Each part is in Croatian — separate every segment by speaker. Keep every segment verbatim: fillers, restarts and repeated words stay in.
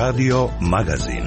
Speaker 1: Radio Magazin.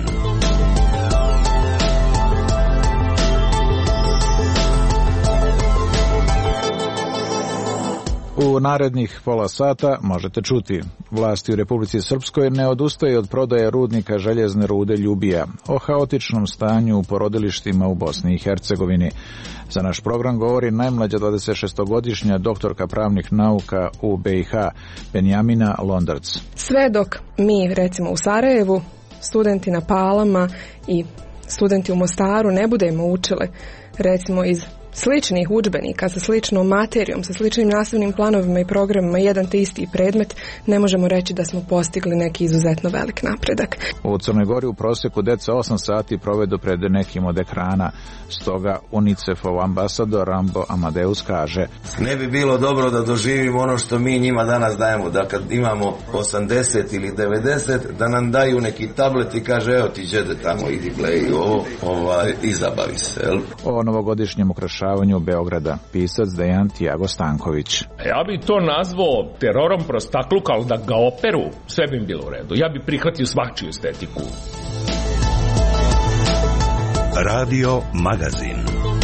Speaker 2: U narednih pola sata možete čuti: vlasti u Republici Srpskoj ne odustaju od prodaje rudnika željezne rude Ljubija, o haotičnom stanju u porodilištima u Bosni i Hercegovini. Za naš program govori najmlađa dvadesetšestogodišnja doktorka pravnih nauka u B i H, Benjamina Londarc.
Speaker 3: Sve dok mi, recimo u Sarajevu, studenti na Palama i studenti u Mostaru ne budemo učili, recimo iz sličnih udžbenika, sa sličnom materijom, sa sličnim nastavnim planovima i programima, jedan te isti predmet, ne možemo reći da smo postigli neki izuzetno velik napredak.
Speaker 2: U Crnoj Gori u prosjeku deca osam sati provedu pred nekim od ekrana, stoga UNICEF-ov ambasador Rambo Amadeus kaže:
Speaker 4: ne bi bilo dobro da doživimo ono što mi njima danas dajemo, da kad imamo osamdeset ili devedeset, da nam daju neki tablet i kaže evo ti đede tamo, idi play ovo, ovaj, i zabavi se. Jel?
Speaker 2: O novogodišnjem ukrašavanju Beograda, pisac Dejan Tiago Stanković.
Speaker 5: Ja bi to nazvao terorom prostakluka, ali da ga operu, sve bi im bilo u redu. Ja bi prihvatio svačiju estetiku.
Speaker 1: Radio Magazin.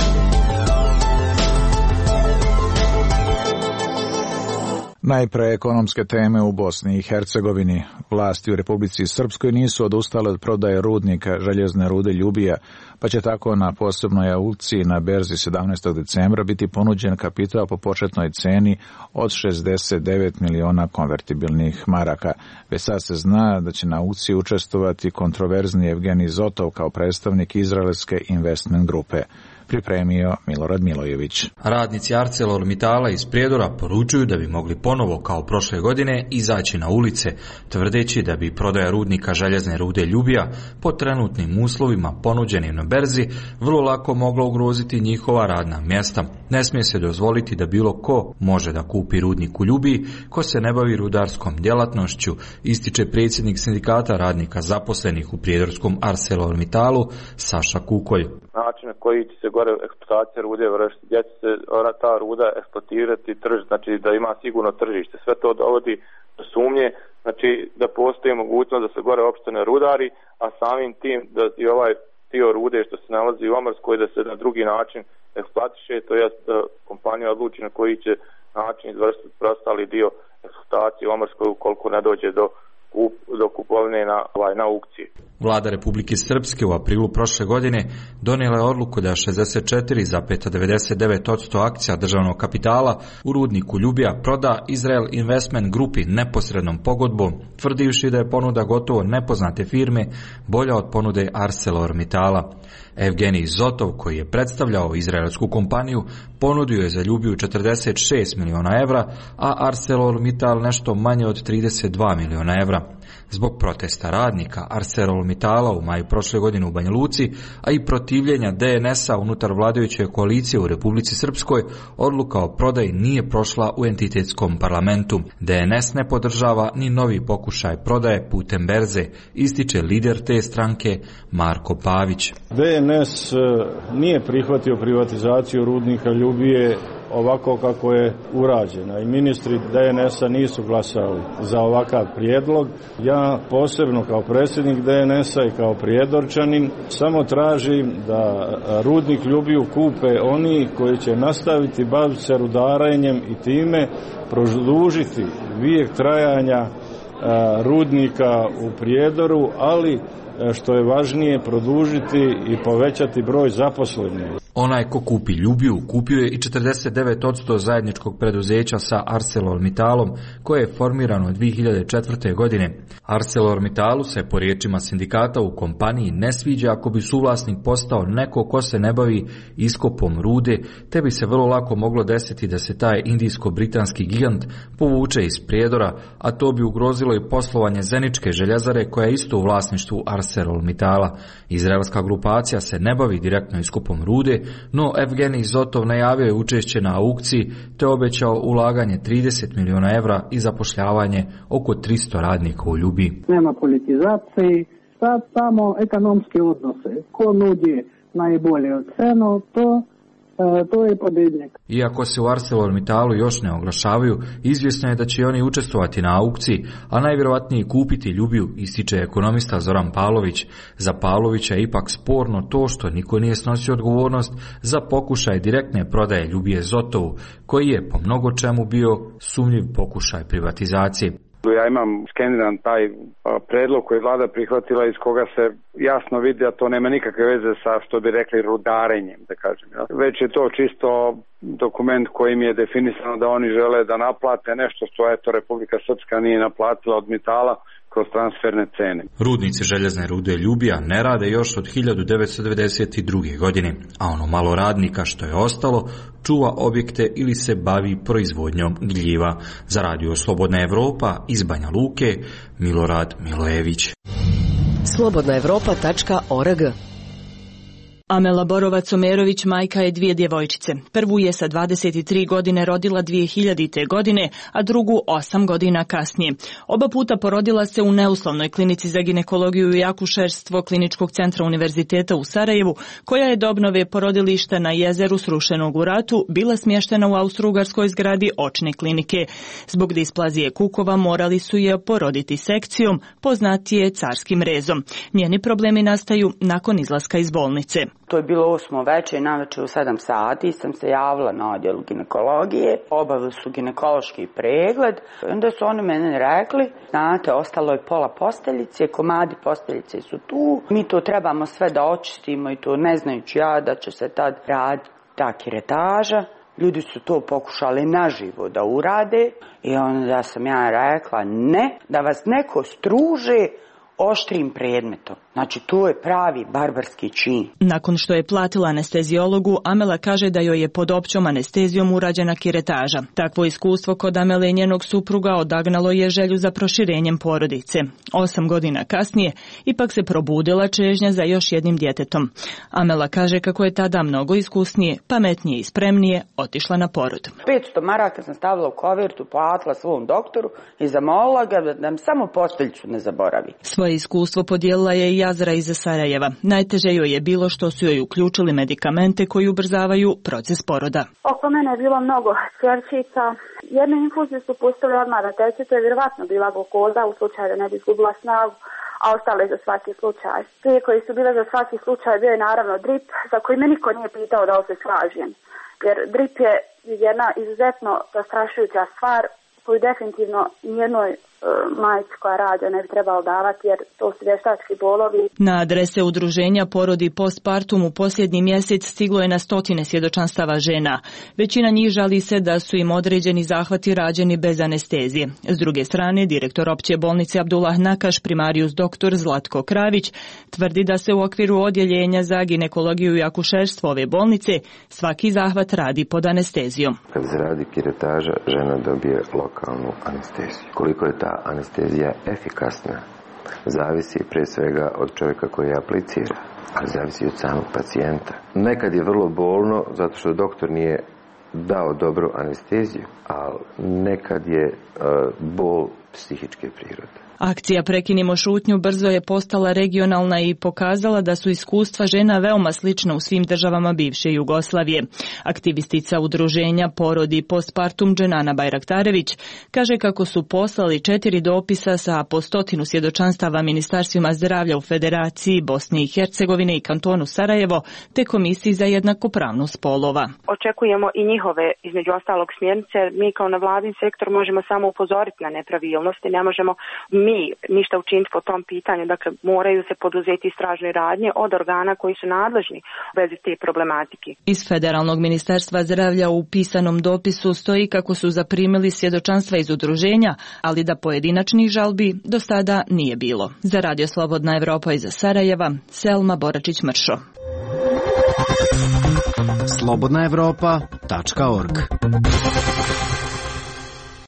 Speaker 2: Najpre ekonomske teme u Bosni i Hercegovini. Vlasti u Republici Srpskoj nisu odustale od prodaje rudnika željezne rude Ljubija, pa će tako na posebnoj aukciji na berzi sedamnaestog decembra biti ponuđen kapital po početnoj ceni od šezdeset devet miliona konvertibilnih maraka. Već sad se zna da će na aukciji učestvovati kontroverzni Evgenij Zotov kao predstavnik izraelske investment grupe. Pripremio Milorad Milojević.
Speaker 6: Radnici ArcelorMittala iz Prijedora poručuju da bi mogli ponovo kao prošle godine izaći na ulice, tvrdeći da bi prodaja rudnika željezne rude Ljubija po trenutnim uslovima ponuđenim na berzi vrlo lako mogla ugroziti njihova radna mjesta. Ne smije se dozvoliti da bilo ko može da kupi rudnik u Ljubiji ko se ne bavi rudarskom djelatnošću, ističe predsjednik sindikata radnika zaposlenih u prijedorskom ArcelorMittalu Saša Kukolj.
Speaker 7: Način na koji će se gore eksploatacija rude vršiti, gdje će se ta ruda eksploatirati, tržište, znači da ima sigurno tržište. Sve to dovodi do sumnje, znači da postoji mogućnost da se gore opstane rudari, a samim tim da i ovaj dio rude što se nalazi u Omrskoj da se na drugi način eksploatiše, to jest da kompanija odluči na koji će način izvršiti preostali dio eksploatacije u Omrskoj ukoliko ne dođe do Kup, do kupovine na, ovaj, na aukciji.
Speaker 6: Vlada Republike Srpske u aprilu prošle godine donijela je odluku da šezdeset četiri zarez devedeset devet posto akcija državnog kapitala u rudniku Ljubija proda Israel Investment Grupi neposrednom pogodbom, tvrdivši da je ponuda gotovo nepoznate firme bolja od ponude ArcelorMittala. Evgenij Zotov, koji je predstavljao izraelsku kompaniju, ponudio je za Ljubiju četrdeset šest miliona evra, a ArcelorMittal nešto manje od trideset dva miliona evra. Zbog protesta radnika ArcelorMittala u maju prošle godine u Banja Luci, a i protivljenja D N S-a unutar vladajuće koalicije u Republici Srpskoj, odluka o prodaji nije prošla u entitetskom parlamentu. D N S ne podržava ni novi pokušaj prodaje putem berze, ističe lider te stranke Marko Pavić.
Speaker 8: D N S nije prihvatio privatizaciju rudnika Ljubije ovako kako je urađena i ministri D N S-a nisu glasali za ovakav prijedlog. Ja posebno kao predsjednik D N S-a i kao prijedorčanin samo tražim da rudnik Ljubiju kupe oni koji će nastaviti baviti se rudarenjem i time produžiti vijek trajanja rudnika u Prijedoru, ali što je važnije produžiti i povećati broj zaposlenih.
Speaker 6: Onaj ko kupi Ljubiju kupio je i četrdeset devet posto zajedničkog preduzeća sa ArcelorMittalom koje je formirano dvije hiljade četvrte. godine. ArcelorMittalu se po riječima sindikata u kompaniji ne sviđa ako bi suvlasnik postao neko ko se ne bavi iskopom rude, te bi se vrlo lako moglo desiti da se taj indijsko-britanski gigant povuče iz Prijedora, a to bi ugrozilo i poslovanje Zeničke željezare koja je isto u vlasništvu ArcelorMittala. Izraelska grupacija se ne bavi direktno iskopom rude, no Evgenij Zotov najavio je učešće na aukciji te obećao ulaganje trideset miliona evra i zapošljavanje oko tristo radnika u Ljubiji.
Speaker 9: Nema politizacije, sad samo ekonomske odnose. Ko nudi najbolje cenu, to to je pobjednik.
Speaker 6: Iako se u ArcelorMittalu još ne oglašavaju, izvjesno je da će oni učestvovati na aukciji, a najvjerovatnije kupiti Ljubiju, ističe ekonomista Zoran Pavlović. Za Pavlovića je ipak sporno to što niko nije snosio odgovornost za pokušaj direktne prodaje Ljubije Zotovu, koji je po mnogo čemu bio sumnjiv pokušaj privatizacije.
Speaker 10: Ja imam skendiran taj predlog koji je vlada prihvatila, iz koga se jasno vidi da to nema nikakve veze sa, što bi rekli, rudarenjem, da kažem. Ja. Već je to čisto dokument kojim je definisano da oni žele da naplate nešto što eto Republika Srpska nije naplatila od Mitala kroz transferne cene.
Speaker 6: Rudnici željezne rude Ljubija ne rade još od hiljadu devetsto devedeset druge. godine, a ono malo radnika što je ostalo čuva objekte ili se bavi proizvodnjom gljiva. Za Radio Slobodna Evropa iz Banja Luke, Milorad Milojević.
Speaker 11: slobodna evropa tačka org.
Speaker 12: Amela Borovac-Omerović majka je dvije djevojčice. Prvu je sa dvadeset tri godine rodila dvije hiljadite. godine, a drugu osam godina kasnije. Oba puta porodila se u neuslovnoj klinici za ginekologiju i akušerstvo Kliničkog centra Univerziteta u Sarajevu, koja je do obnove porodilišta na jezeru srušenog u ratu bila smještena u austrougarskoj zgradi očne klinike. Zbog displazije kukova morali su je poroditi sekcijom, poznatije carskim rezom. Njeni problemi nastaju nakon izlaska iz bolnice.
Speaker 13: To je bilo osmo večer, navečer u sedam sati sam se javila na odjelu ginekologije, obavili su ginekološki pregled, onda su oni meni rekli, znate, ostalo je pola posteljice, komadi posteljice su tu, mi to trebamo sve da očistimo i to ne znajući ja da će se tad raditi ta kiretaža. Ljudi su to pokušali naživo da urade i onda sam ja rekla ne, da vas neko struže oštrim predmetom. Znači, to je pravi barbarski čin.
Speaker 12: Nakon što je platila anestezijologu, Amela kaže da joj je pod općom anestezijom urađena kiretaža. Takvo iskustvo kod Amele i njenog supruga odagnalo je želju za proširenjem porodice. Osam godina kasnije, ipak se probudila čežnja za još jednim djetetom. Amela kaže kako je tada mnogo iskusnije, pametnije i spremnije otišla na porod.
Speaker 13: petsto maraka sam stavila u kovertu, platila svom doktoru i zamolila ga da mi samo posteljicu ne zaboravi.
Speaker 12: Svoje iskustvo podijelila je i Jazra iz Sarajeva. Najteže joj je bilo što su joj uključili medikamente koji ubrzavaju proces poroda.
Speaker 14: Oko mene je bilo mnogo čerčica. Jedne infuzije su pustili odmah na teci, to je vjerovatno bila glukoza u slučaju da ne bi izgubila snagu, a ostale za svaki slučaj. Prije koji su bile za svaki slučaj bio je naravno drip, za koji me niko nije pitao da li se slažem. Jer drip je jedna izuzetno zastrašujuća stvar koju definitivno nijednoj majci koja rađa ne bi trebalo davati, jer to su vještački bolovi.
Speaker 12: Na adrese udruženja Porodi postpartum u posljednji mjesec stiglo je na stotine svjedočanstava žena. Većina njih žali se da su im određeni zahvati rađeni bez anestezije. S druge strane, direktor opće bolnice Abdullah Nakaš, primarijus doktor Zlatko Kravić, tvrdi da se u okviru odjeljenja za ginekologiju i akušerstvo ove bolnice svaki zahvat radi pod anestezijom.
Speaker 15: Kad se radi kiretaža, žena dobije lokalnu anesteziju. Koliko je ta anestezija efikasna zavisi prije svega od čovjeka koji je aplicira, ali zavisi od samog pacijenta. Nekad je vrlo bolno zato što doktor nije dao dobru anesteziju, ali nekad je uh, bol psihičke prirode.
Speaker 12: Akcija Prekinimo šutnju brzo je postala regionalna i pokazala da su iskustva žena veoma slična u svim državama bivše Jugoslavije. Aktivistica udruženja Porodi postpartum Dženana Bajraktarević kaže kako su poslali četiri dopisa sa po stotinu svjedočanstava ministarstvima zdravlja u Federaciji Bosne i Hercegovine i kantonu Sarajevo te Komisiji za jednakopravnost spolova.
Speaker 16: Očekujemo i njihove, između ostalog, smjernice. Mi kao nevladin sektor možemo samo upozoriti na nepravilnosti, ne možemo mi ništa učiniti po tom pitanju, dakle moraju se poduzeti istražne radnje od organa koji su nadležni u vezi te problematike.
Speaker 12: Iz Federalnog ministarstva zdravlja u pisanom dopisu stoji kako su zaprimili svjedočanstva iz udruženja, ali da pojedinačnih žalbi do sada nije bilo. Za Radio Slobodna Evropa iz Sarajeva, Selma Boračić-Mršo.
Speaker 17: slobodna evropa tačka org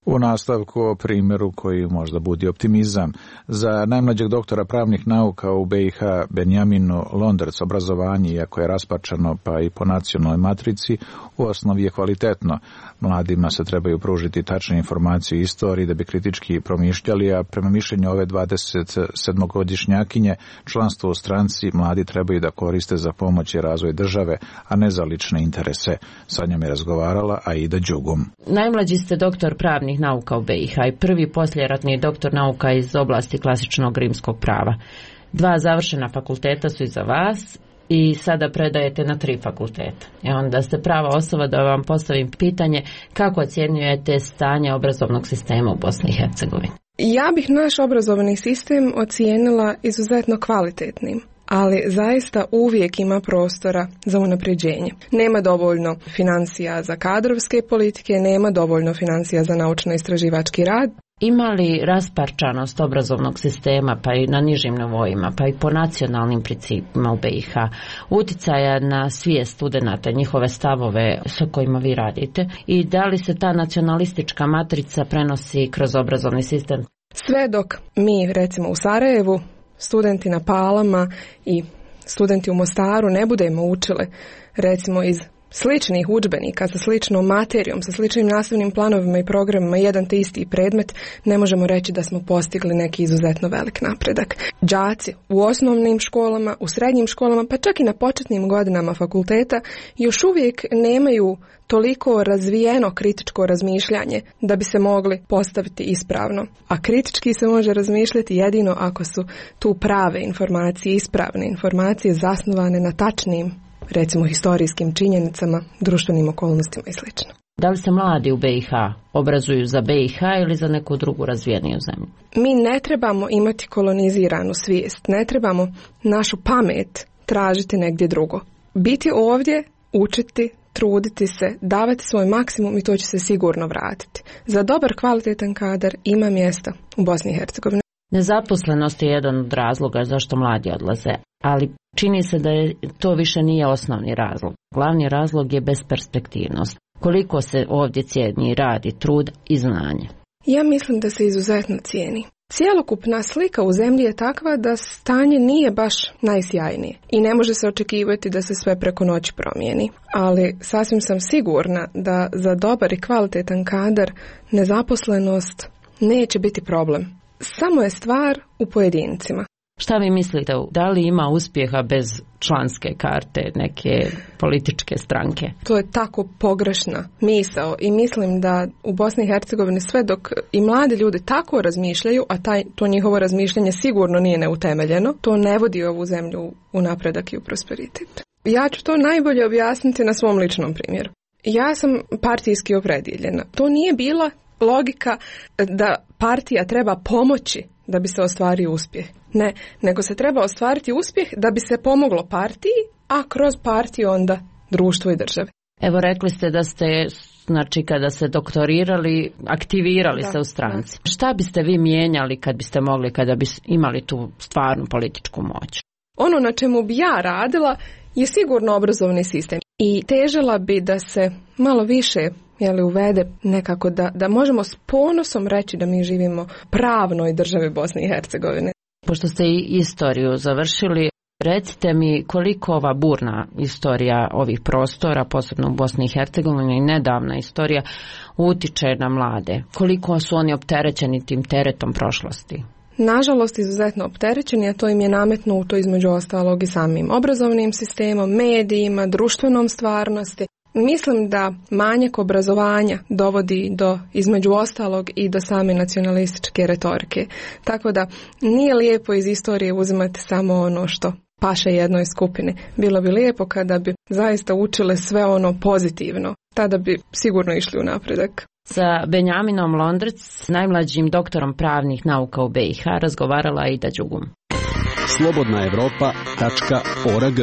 Speaker 2: U nastavku o primjeru koji možda budi optimizam. Za najmlađeg doktora pravnih nauka u B i H Benjaminu Londerc obrazovanje, iako je raspačano pa i po nacionalnoj matrici, u osnovi je kvalitetno. Mladima se trebaju pružiti tačne informacije o istoriji da bi kritički promišljali, a prema mišljenju ove dvadeset sedmogodišnjakinje članstvo u stranci mladi trebaju da koriste za pomoć i razvoj države, a ne za lične interese. Sa njom je razgovarala Aida Đugum.
Speaker 17: Najmlađi ste doktor pravnih nauka u B i H i prvi posljeratni doktor nauka iz oblasti klasičnog rimskog prava. Dva završena fakulteta su iza vas i sada predajete na tri fakulteta. I onda ste prava osoba da vam postavim pitanje kako ocjenjujete stanje obrazovnog sistema u Bosni i Hercegovini.
Speaker 3: Ja bih naš obrazovni sistem ocijenila izuzetno kvalitetnim, ali zaista uvijek ima prostora za unapređenje. Nema dovoljno financija za kadrovske politike, nema dovoljno financija za naučno-istraživački rad.
Speaker 17: Ima li rasparčanost obrazovnog sistema pa i na nižim nivoima, pa i po nacionalnim principima u B i H, uticaja na svijest studenata, njihove stavove sa kojima vi radite, i da li se ta nacionalistička matrica prenosi kroz obrazovni sistem?
Speaker 3: Sve dok mi, recimo u Sarajevu, studenti na Palama i studenti u Mostaru ne budemo učili, recimo iz sličnih udžbenika, sa sličnom materijom, sa sličnim nastavnim planovima i programima, jedan te isti predmet, ne možemo reći da smo postigli neki izuzetno velik napredak. Đaci u osnovnim školama, u srednjim školama, pa čak i na početnim godinama fakulteta još uvijek nemaju toliko razvijeno kritičko razmišljanje da bi se mogli postaviti ispravno. A kritički se može razmišljati jedino ako su tu prave informacije, ispravne informacije zasnovane na tačnim, recimo historijskim činjenicama, društvenim okolnostima i sl.
Speaker 17: Da li se mladi u B i H obrazuju za B i H ili za neku drugu razvijeniju zemlju?
Speaker 3: Mi ne trebamo imati koloniziranu svijest, ne trebamo našu pamet tražiti negdje drugo. Biti ovdje, učiti, truditi se, davati svoj maksimum i to će se sigurno vratiti. Za dobar, kvalitetan kadar ima mjesta u Bosni i Hercegovini.
Speaker 17: Nezaposlenost je jedan od razloga zašto mladi odlaze, ali čini se da je to više nije osnovni razlog. Glavni razlog je besperspektivnost. Koliko se ovdje cijeni rad i trud i znanje?
Speaker 3: Ja mislim da se izuzetno cijeni. Cijelokupna slika u zemlji je takva da stanje nije baš najsjajnije i ne može se očekivati da se sve preko noći promijeni. Ali sasvim sam sigurna da za dobar i kvalitetan kadar nezaposlenost neće biti problem. Samo je stvar u pojedincima.
Speaker 17: Šta vi mislite, da li ima uspjeha bez članske karte neke političke stranke?
Speaker 3: To je tako pogrešna misao i mislim da u Bosni i Hercegovini sve dok i mladi ljudi tako razmišljaju, a taj, to njihovo razmišljanje sigurno nije neutemeljeno, to ne vodi ovu zemlju u napredak i u prosperitet. Ja ću to najbolje objasniti na svom ličnom primjeru. Ja sam partijski opredjeljena. To nije bila logika da partija treba pomoći da bi se ostvario uspjeh. Ne, nego se treba ostvariti uspjeh da bi se pomoglo partiji, a kroz partiju onda društvu i državi.
Speaker 17: Evo, rekli ste da ste, znači, kada se doktorirali, aktivirali da, se u stranci. Da. Šta biste vi mijenjali kad biste mogli, kada bi imali tu stvarnu političku moć?
Speaker 3: Ono na čemu bi ja radila je sigurno obrazovni sistem. I težila bi da se malo više jeli, uvede nekako da, da možemo s ponosom reći da mi živimo pravnoj državi Bosne i Hercegovine.
Speaker 17: Pošto ste i istoriju završili, recite mi koliko ova burna istorija ovih prostora, posebno u Bosni i Hercegovini, i nedavna istorija, utiče na mlade. Koliko su oni opterećeni tim teretom prošlosti?
Speaker 3: Nažalost, izuzetno opterećeni, a to im je nametnuto između ostalog i samim obrazovnim sistemom, medijima, društvenom stvarnosti. Mislim da manjak obrazovanja dovodi do, između ostalog, i do same nacionalističke retorike. Tako da nije lijepo iz istorije uzimati samo ono što paše jednoj skupini. Bilo bi lijepo kada bi zaista učile sve ono pozitivno. Tada bi sigurno išli u napredak.
Speaker 17: Sa Benjaminom Londerc, najmlađim doktorom pravnih nauka u B i H, razgovarala Aida Đugum.
Speaker 18: slobodna evropa tačka org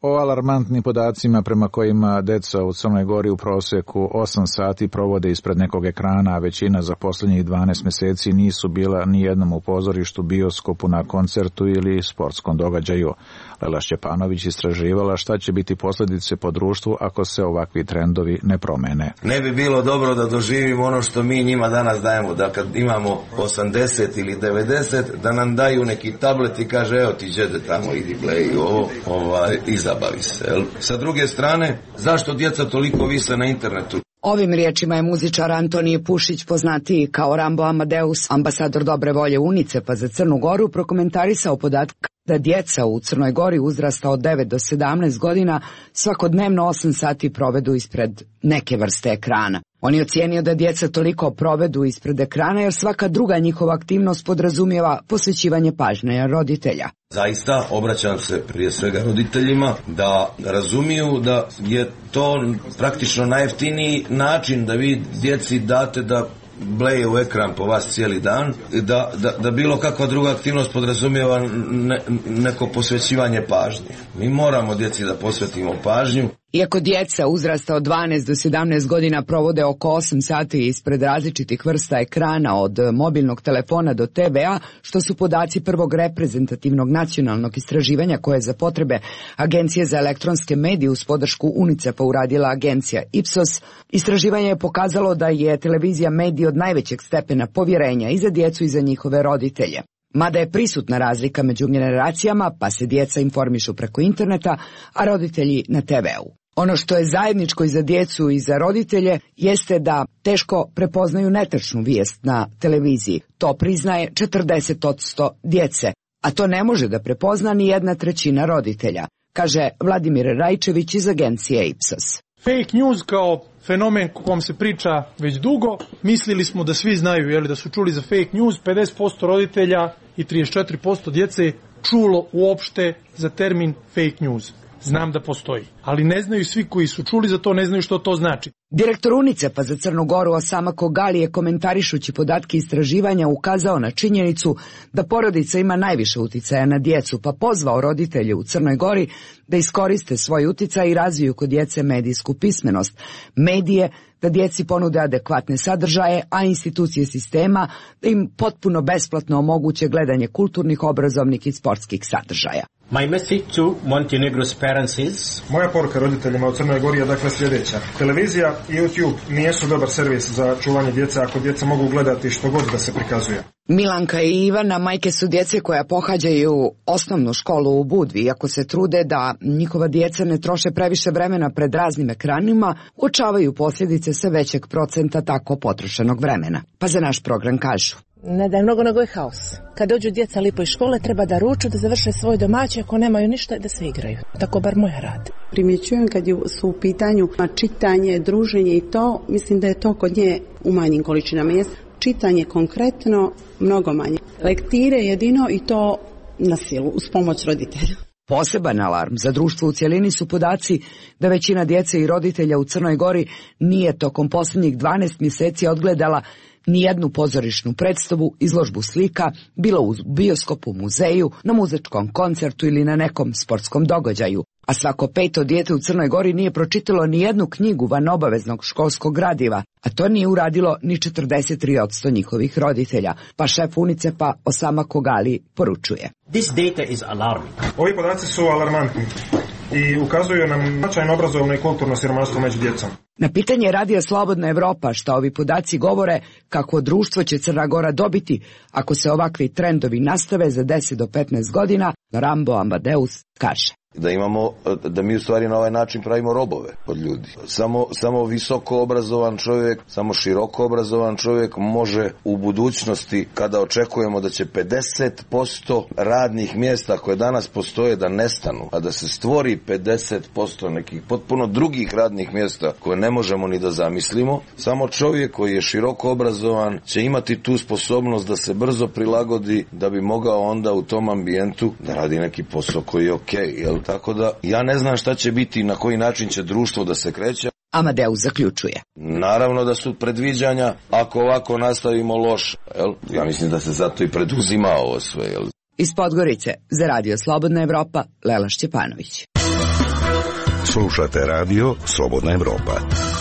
Speaker 2: O alarmantnim podacima prema kojima deca u Crnoj Gori u proseku osam sati provode ispred nekog ekrana, a većina za posljednjih dvanaest mjeseci nisu bila ni jednom u pozorištu, bioskopu, na koncertu ili sportskom događaju. Lela Šćepanović istraživala šta će biti posljedice po društvu ako se ovakvi trendovi ne promene.
Speaker 4: Ne bi bilo dobro da doživimo ono što mi njima danas dajemo, da kad imamo osamdeset ili devedeset, da nam daju neki tablet i kaže evo ti đede tamo, idi play ovo, ovaj, i zabavi se. Jel? Sa druge strane, zašto djeca toliko vise na internetu?
Speaker 18: Ovim riječima je muzičar Antonije Pušić, poznatiji kao Rambo Amadeus, ambasador dobre volje UNICEF-a za Crnu Goru, prokomentarisao podatak da djeca u Crnoj Gori uzrasta od devet do sedamnaest godina svakodnevno osam sati provedu ispred neke vrste ekrana. On je ocijenio da djeca toliko provedu ispred ekrana jer svaka druga njihova aktivnost podrazumijeva posvećivanje pažnje roditelja.
Speaker 4: Zaista obraćam se prije svega roditeljima da razumiju da je to praktično najjeftiniji način da vi djeci date da bleje u ekran po vas cijeli dan, da, da, da bilo kakva druga aktivnost podrazumijeva ne, neko posvećivanje pažnje. Mi moramo djeci da posvetimo pažnju.
Speaker 18: Iako djeca uzrasta od dvanaest do sedamnaest godina provode oko osam sati ispred različitih vrsta ekrana od mobilnog telefona do te ve a, što su podaci prvog reprezentativnog nacionalnog istraživanja koje je za potrebe Agencije za elektronske medije uz podršku UNICEF-a uradila agencija Ipsos, istraživanje je pokazalo da je televizija medij od najvećeg stepena povjerenja i za djecu i za njihove roditelje. Mada je prisutna razlika među generacijama, pa se djeca informišu preko interneta, a roditelji na te ve u. Ono što je zajedničko i za djecu i za roditelje jeste da teško prepoznaju netačnu vijest na televiziji. To priznaje četrdeset posto djece, a to ne može da prepozna ni jedna trećina roditelja, kaže Vladimir Rajčević iz agencije Ipsos.
Speaker 19: Fake news kao fenomen o kom se priča već dugo, mislili smo da svi znaju, jeli, da su čuli za fake news, pedeset posto roditelja i trideset četiri posto djece čulo uopšte za termin fake news. Znam da postoji, ali ne znaju svi koji su čuli za to, ne znaju što to znači.
Speaker 18: Direktor UNICEF-a za Crnu Goru Osama Kogali je komentarišući podatke istraživanja ukazao na činjenicu da porodica ima najviše uticaja na djecu, pa pozvao roditelje u Crnoj Gori da iskoriste svoj uticaj i razviju kod djece medijsku pismenost, medije, da djeci ponude adekvatne sadržaje, a institucije sistema da im potpuno besplatno omoguće gledanje kulturnih, obrazovnih i sportskih sadržaja.
Speaker 20: My message to Montenegro's parents is...
Speaker 21: Moja poruka roditeljima u Crnoj Gori je dakle sljedeća. Televizija i YouTube nijesu dobar servis za čuvanje djece ako djeca mogu gledati što god da se prikazuje.
Speaker 18: Milanka i Ivana majke su djece koja pohađaju osnovnu školu u Budvi. Iako se trude da njihova djeca ne troše previše vremena pred raznim ekranima, uočavaju posljedice sve većeg procenta tako potrošenog vremena. Pa za naš program kažu:
Speaker 22: ne da je mnogo, nego je haos. Kad dođu djeca lipo iz škole, treba da ruču, da završe svoj domaći, ako nemaju ništa, da se igraju. Tako bar moja radi.
Speaker 23: Primjećujem kad su u pitanju čitanje, druženje i to, mislim da je to kod nje u manjim količinama. Jest čitanje konkretno, mnogo manje. Lektire jedino i to na silu, uz pomoć roditelja.
Speaker 18: Poseban alarm za društvo u cjelini su podaci da većina djece i roditelja u Crnoj Gori nije tokom posljednjih dvanaest mjeseci odgledala nijednu pozorišnu predstavu, izložbu slika, bilo u bioskopu, muzeju, na muzičkom koncertu ili na nekom sportskom događaju. A svako peto dijete u Crnoj Gori nije pročitalo ni jednu knjigu van obaveznog školskog gradiva, a to nije uradilo ni četrdeset tri posto njihovih roditelja, pa šef UNICEF-a Osama Kogali poručuje:
Speaker 20: This data is alarming.
Speaker 21: Ovi podaci su alarmantni i ukazuju nam značajno obrazovno i kulturno siromaštvo među djecom.
Speaker 18: Na pitanje Radija Slobodna Evropa šta ovi podaci govore, kako društvo će Crna Gora dobiti ako se ovakvi trendovi nastave za deset do petnaest godina, Rambo Amadeus kaže:
Speaker 4: Da imamo, da mi u stvari na ovaj način pravimo robove od ljudi. Samo, samo visoko obrazovan čovjek, samo široko obrazovan čovjek može u budućnosti, kada očekujemo da će pedeset posto radnih mjesta koje danas postoje da nestanu, a da se stvori pedeset posto nekih potpuno drugih radnih mjesta koje ne možemo ni da zamislimo, samo čovjek koji je široko obrazovan će imati tu sposobnost da se brzo prilagodi, da bi mogao onda u tom ambijentu da radi neki posao koji je okej, okay, jel? Tako da ja ne znam šta će biti i na koji način će društvo da se kreće.
Speaker 18: Amadeus zaključuje:
Speaker 4: naravno da su predviđanja, ako ovako nastavimo loše, jel? Ja mislim da se zato i preduzima ovo sve, jel?
Speaker 18: Iz Podgorice za Radio Slobodna Evropa, Lela Šćepanović.
Speaker 1: Slušate radio Slobodna Evropa.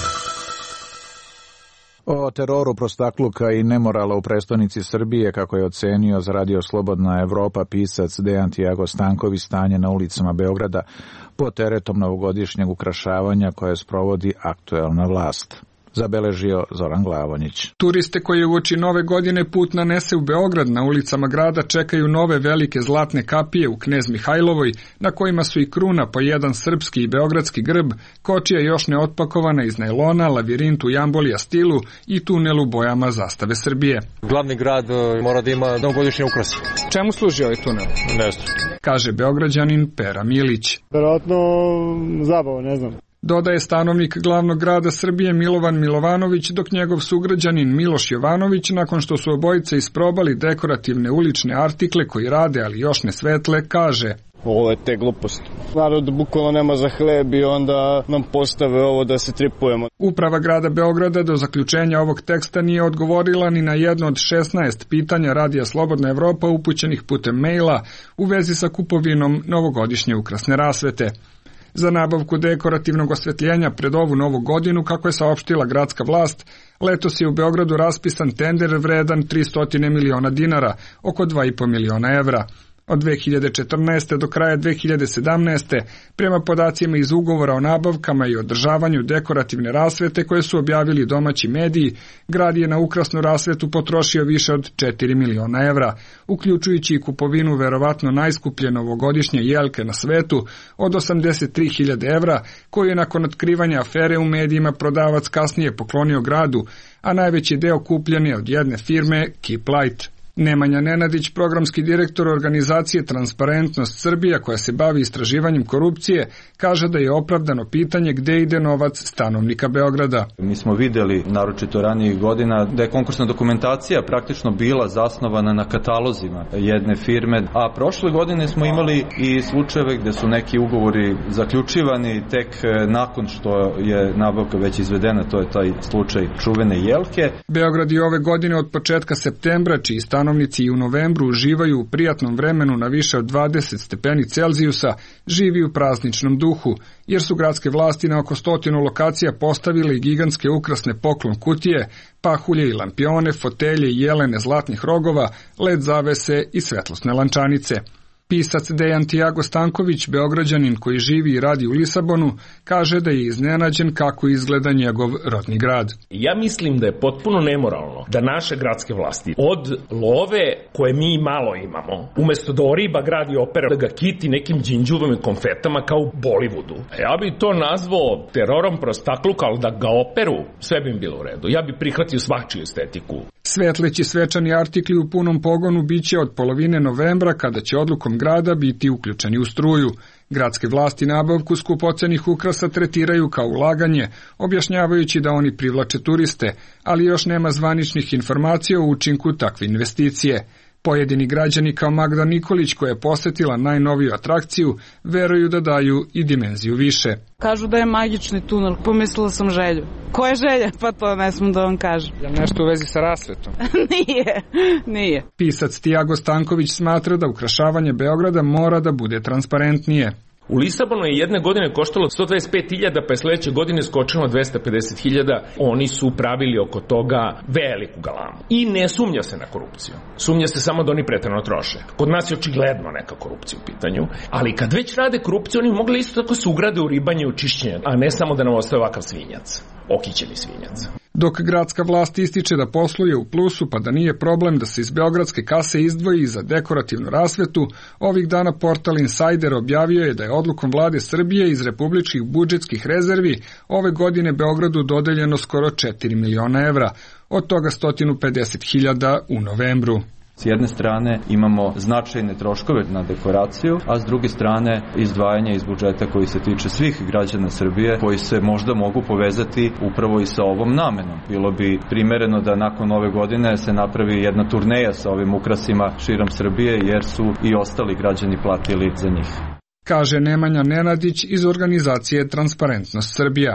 Speaker 2: O teroru, prostakluka i nemorala u prestonici Srbije, kako je ocenio za radio Slobodna Evropa pisac Dejan Tiago Stanković, stanje na ulicama Beograda pod teretom novogodišnjeg ukrašavanja koje sprovodi aktuelna vlast. Zabeležio Zoran Glavonjić.
Speaker 5: Turiste koji uoči nove godine put nanese u Beograd, na ulicama grada čekaju nove velike zlatne kapije u Knez Mihajlovoj, na kojima su i kruna po jedan srpski i beogradski grb, kočija još neotpakovana iz najlona, lavirint u jambolija stilu i tunel u bojama zastave Srbije.
Speaker 7: Glavni grad mora da ima novogodišnje ukrase.
Speaker 5: Čemu služi ovaj tunel?
Speaker 7: Ne znam.
Speaker 5: Kaže Beograđanin Pera Milić.
Speaker 24: Verovatno zabava, ne znam.
Speaker 5: Dodaje stanovnik glavnog grada Srbije Milovan Milovanović, dok njegov sugrađanin Miloš Jovanović, nakon što su obojice isprobali dekorativne ulične artikle koji rade, ali još ne svetle, kaže:
Speaker 24: Ovo je te gluposti. Narod bukvalno nema za hleb i onda nam postave ovo da se tripujemo.
Speaker 5: Uprava grada Beograda do zaključenja ovog teksta nije odgovorila ni na jedno od šesnaest pitanja radija Slobodna Evropa upućenih putem maila u vezi sa kupovinom novogodišnje ukrasne rasvete. Za nabavku dekorativnog osvetljenja pred ovu novu godinu, kako je saopštila gradska vlast, letos je u Beogradu raspisan tender vredan tristo miliona dinara, oko dva i po miliona evra. Od dve hiljade četrnaeste. do kraja dve hiljade sedamnaeste. prema podacima iz ugovora o nabavkama i održavanju dekorativne rasvete koje su objavili domaći mediji, grad je na ukrasnu rasvetu potrošio više od četiri miliona evra, uključujući i kupovinu verovatno najskuplje novogodišnje jelke na svetu od osamdeset tri hiljade evra, koju je nakon otkrivanja afere u medijima prodavac kasnije poklonio gradu, a najveći deo kupljen je od jedne firme Keep Light. Nemanja Nenadić, programski direktor organizacije Transparentnost Srbija, koja se bavi istraživanjem korupcije, kaže da je opravdano pitanje gde ide novac stanovnika Beograda.
Speaker 25: Mi smo videli, naročito ranijih godina, da je konkursna dokumentacija praktično bila zasnovana na katalozima jedne firme, a prošle godine smo imali i slučajeve gde su neki ugovori zaključivani tek nakon što je nabavka već izvedena, to je taj slučaj čuvene jelke.
Speaker 5: Beograd je ove godine od početka septembra, čiji stanovnici i u novembru uživaju u prijatnom vremenu na više od dvadeset stepeni Celzijusa, živi u prazničnom duhu, jer su gradske vlasti na oko stotinu lokacija postavile i gigantske ukrasne poklon kutije, pahulje i lampione, fotelje i jelene zlatnih rogova, led zavese i svetlosne lančanice. Pisac Dejan Tiago Stanković, Beograđanin koji živi i radi u Lisabonu, kaže da je iznenađen kako izgleda njegov rodni grad.
Speaker 26: Ja mislim da je potpuno nemoralno da naše gradske vlasti od love koje mi malo imamo, umesto da oriba gradi opera, da ga kiti nekim đinđuvom i konfetama kao u Bollywoodu. Ja bi to nazvao terorom prostakluka, ali da ga operu, sve bi im bilo u redu. Ja bi prihvatio svačiju estetiku.
Speaker 5: Svetleći svečani artikli u punom pogonu biće od polovine novembra, kada će odlukom grada biti uključeni u struju. Gradske vlasti nabavku skupocenih ukrasa tretiraju kao ulaganje, objašnjavajući da oni privlače turiste, ali još nema zvaničnih informacija o učinku takve investicije. Pojedini građani kao Magda Nikolić, koja je posetila najnoviju atrakciju, veruju da daju i dimenziju više.
Speaker 27: Kažu da je magični tunel, pomislila sam Želju. Ko je Želja? Pa to ne smijem da vam kažem.
Speaker 5: Je nešto u vezi sa rasvetom?
Speaker 27: Nije, nije.
Speaker 5: Pisac Tiago Stanković smatra da ukrašavanje Beograda mora da bude transparentnije.
Speaker 26: U Lisabonu je jedne godine koštalo sto dvadeset pet hiljada, pa je sledeće godine skočilo dvesta pedeset hiljada. Oni su pravili oko toga veliku galamu. I ne sumnja se na korupciju. Sumnja se samo da oni preterano troše. Kod nas je očigledno neka korupcija u pitanju. Ali kad već rade korupciju, oni mogli isto tako se ugrade u ribanje i u čišćenje, a ne samo da nam ostaje ovakav svinjac. Okićeni svinjac.
Speaker 5: Dok gradska vlast ističe da posluje u plusu, pa da nije problem da se iz beogradske kase izdvoji za dekorativnu rasvetu, ovih dana portal Insider objavio je da je odlukom vlade Srbije iz republičkih budžetskih rezervi ove godine Beogradu dodeljeno skoro četiri miliona evra, od toga sto pedeset hiljada u novembru.
Speaker 25: S jedne strane imamo značajne troškove na dekoraciju, a s druge strane izdvajanje iz budžeta koji se tiče svih građana Srbije, koji se možda mogu povezati upravo i sa ovom namenom. Bilo bi primereno da nakon ove godine se napravi jedna turneja sa ovim ukrasima širom Srbije, jer su i ostali građani platili za njih.
Speaker 5: Kaže Nemanja Nenadić iz organizacije Transparentnost Srbija.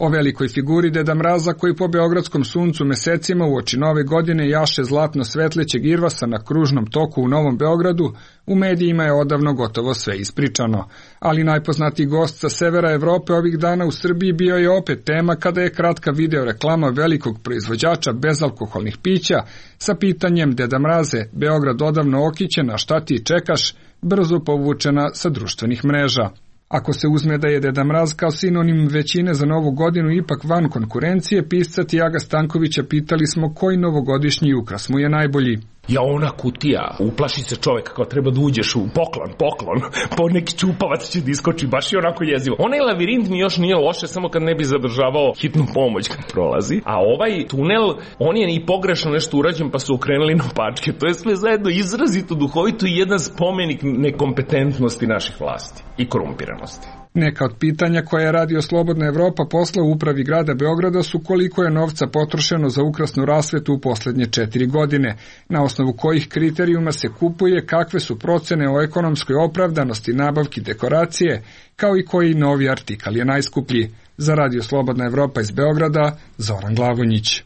Speaker 5: O velikoj figuri Deda Mraza koji po beogradskom suncu mesecima uoči nove godine jaše zlatno svetlećeg irvasa na kružnom toku u Novom Beogradu, u medijima je odavno gotovo sve ispričano. Ali najpoznatiji gost sa severa Evrope ovih dana u Srbiji bio je opet tema kada je kratka video reklama velikog proizvođača bezalkoholnih pića sa pitanjem Deda Mraze, Beograd odavno okićen, a šta ti čekaš, brzo povučena sa društvenih mreža. Ako se uzme da je Deda Mraz kao sinonim većine za novu godinu ipak van konkurencije, pisca Tiaga Stankovića pitali smo koji novogodišnji ukras mu je najbolji.
Speaker 26: Ja, ona kutija, uplaši se čovjek kao treba da uđeš u poklon, poklon, po neki čupavac će da iskoči, baš je onako jezivo. Onaj lavirint mi još nije loše, samo kad ne bi zadržavao hitnu pomoć kad prolazi. A ovaj tunel, on je i pogrešno nešto urađen pa su okrenuli na opačke. To je sve zajedno izrazito duhovito i jedan spomenik nekompetentnosti naših vlasti i korumpiranosti.
Speaker 5: Neka od pitanja koje je Radio Slobodna Evropa poslao u upravi grada Beograda su koliko je novca potrošeno za ukrasnu rasvetu u posljednje četiri godine, na osnovu kojih kriterijuma se kupuje, kakve su procene o ekonomskoj opravdanosti nabavki dekoracije, kao i koji novi artikal je najskuplji. Za Radio Slobodna Evropa iz Beograda, Zoran Glavonjić.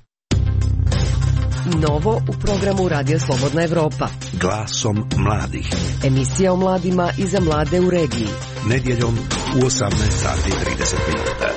Speaker 6: Novo u programu Radio Slobodna Evropa.
Speaker 1: Glasom mladih.
Speaker 6: Emisija o mladima i za mlade u regiji.
Speaker 1: Nedjeljom u osamnaest sati i trideset minuta.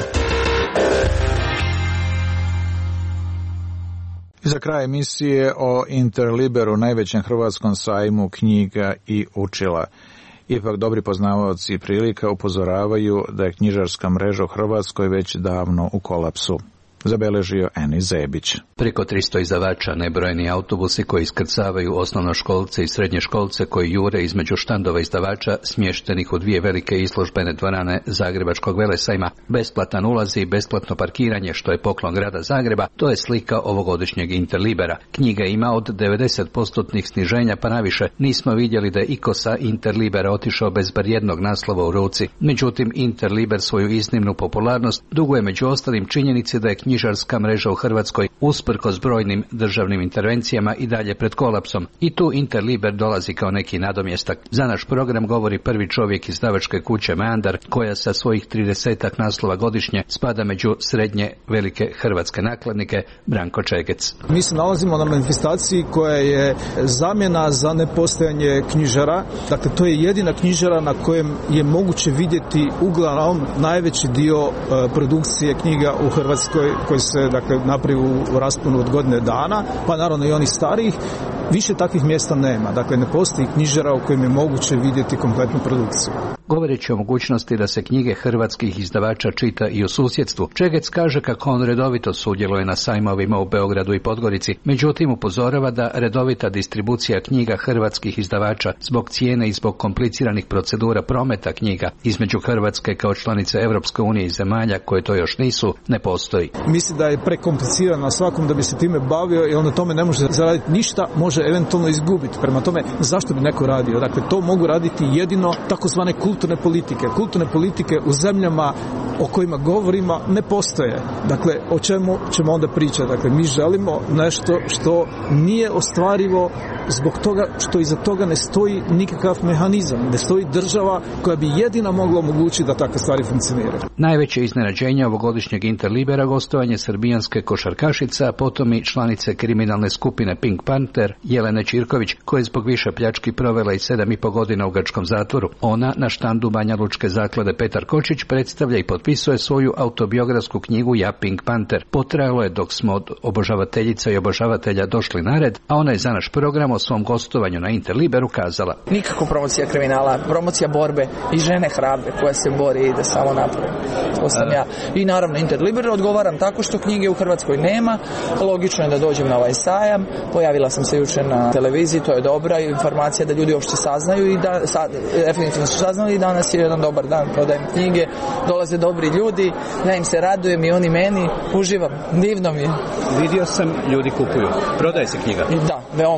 Speaker 2: Za kraj emisije o Interliberu, najvećem hrvatskom sajmu knjiga i učila. Ipak dobri poznavaoci prilika upozoravaju da je knjižarska mreža u Hrvatskoj već davno u kolapsu. Zabeležio Eni Zebić.
Speaker 8: Preko tristo izdavača, nebrojeni autobusi koji iskrcavaju osnovnoškolce i srednjoškolce koji jure između štandova izdavača smještenih u dvije velike izložbene dvorane Zagrebačkog velesajma, besplatan ulaz i besplatno parkiranje, što je poklon grada Zagreba, to je slika ovogodišnjeg Interlibera. Knjiga ima od devedeset posto sniženja pa naviše. Nismo vidjeli da je iko sa Interlibera otišao bez bar jednog naslova u ruci. Međutim, Interliber svoju iznimnu popularnost duguje među ostalim činjenici da je knjižarska mreža u Hrvatskoj usprkos brojnim državnim intervencijama i dalje pred kolapsom. I tu Interliber dolazi kao neki nadomjestak. Za naš program govori prvi čovjek izdavačke kuće Meandar, koja sa svojih tridesetak naslova godišnje spada među srednje velike hrvatske nakladnike, Branko Čegec.
Speaker 9: Mi se nalazimo na manifestaciji koja je zamjena za nepostojanje knjižara. Dakle, to je jedina knjižara na kojem je moguće vidjeti uglavnom najveći dio uh, produkcije knjiga u Hrvatskoj koji se dakle napravi u rasponu od godine dana, pa naravno i onih starijih. Više takvih mjesta nema. Dakle, ne postoji knjižara u kojem je moguće vidjeti kompletnu produkciju.
Speaker 8: Govoreći o mogućnosti da se knjige hrvatskih izdavača čita i u susjedstvu, Čegec kaže kako on redovito sudjeluje na sajmovima u Beogradu i Podgorici, međutim upozorava da redovita distribucija knjiga hrvatskih izdavača zbog cijene i zbog kompliciranih procedura prometa knjiga između Hrvatske kao članice Europske unije i zemalja koje to još nisu, ne postoji.
Speaker 9: Mislim da je prekomplicirano na svakom da bi se time bavio i on na tome ne može zaraditi ništa, može eventualno izgubiti. Prema tome, zašto bi neko radio? Dakle, to mogu raditi jedino takozvane kulturne politike. Kulturne politike u zemljama o kojima govorimo ne postoje. Dakle, o čemu ćemo onda pričati? Dakle, mi želimo nešto što nije ostvarivo zbog toga što iza toga ne stoji nikakav mehanizam, ne stoji država koja bi jedina mogla omogućiti da takve stvari funkcioniraju.
Speaker 8: Najveće iznenađenje ovogodišnjeg Interlibera gostovanje srbijanske košarkašice, a potom i članice kriminalne skupine Pink Panther Jelene Čirković, koja je zbog više pljački provela i sedam i po godina u grčkom zatvoru. Ona na štandu Banja Lučke zaklade Petar Kočić predstavlja i potpisuje svoju autobiografsku knjigu Ja Pink Panther. Potrajalo je dok smo od obožavateljica i obožavatelja došli na red, a ona je za naš program o svom gostovanju na Interliberu kazala:
Speaker 10: nikako promocija kriminala, promocija borbe i žene hrabre koja se bori i da samo napravi. To sam ja. I naravno Interliber odgovaram tako što knjige u Hrvatskoj nema, logično je da dođem na ovaj sajam, pojavila sam se jučer na televiziji, to je dobra informacija da ljudi uopšte saznaju i da sad, definitivno su saznali i danas je jedan dobar dan, prodajem knjige, dolaze dobri ljudi, ja im se radujem i oni meni, uživam, divno mi je.
Speaker 8: Vidio sam, ljudi kupuju, prodaje se knjiga?
Speaker 10: Da, veoma.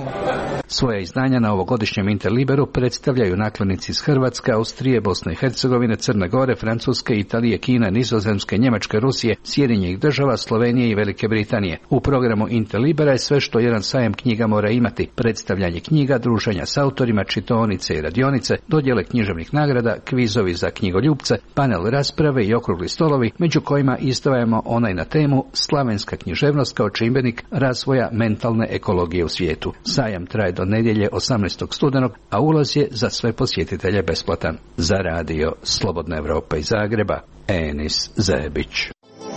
Speaker 8: Svoja izdanja na ovogodišnjem Interliberu predstavljaju nakladnici iz Hrvatske, Austrije, Bosne i Hercegovine, Crne Gore, Francuske, Italije, Kine, Nizozemske, Njemačke, Rusije, Sjedinjenih Država, Slovenije i Velike Britanije. U programu Interlibera je sve što jedan sajam knjiga mora imati: predstavljanje knjiga, druženja s autorima, čitaonice i radionice, dodjele književnih nagrada, kvizovi za knjigoljupce, panel rasprave i okrugli stolovi, među kojima izdvajamo onaj na temu slavenska književnost kao čimbenik razvoja mentalne ekologije u svijetu. Sajam traje do nedjelje osamnaestog studenog, a ulaz je za sve posjetitelje besplatan. Za radio Slobodna Evropa iz Zagreba, Enis Zebić.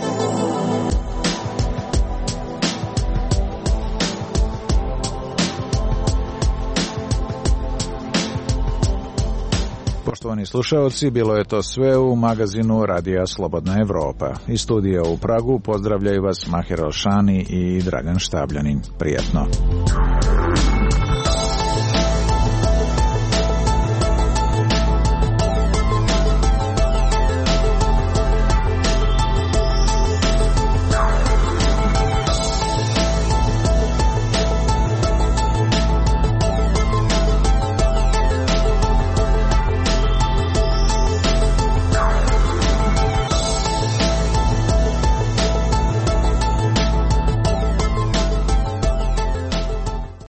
Speaker 2: Poštovani slušaoci, bilo je to sve u magazinu Radija Slobodna Evropa. Iz studija u Pragu pozdravljaju vas Maher Alšani i Dragan Štabljanin. Prijatno.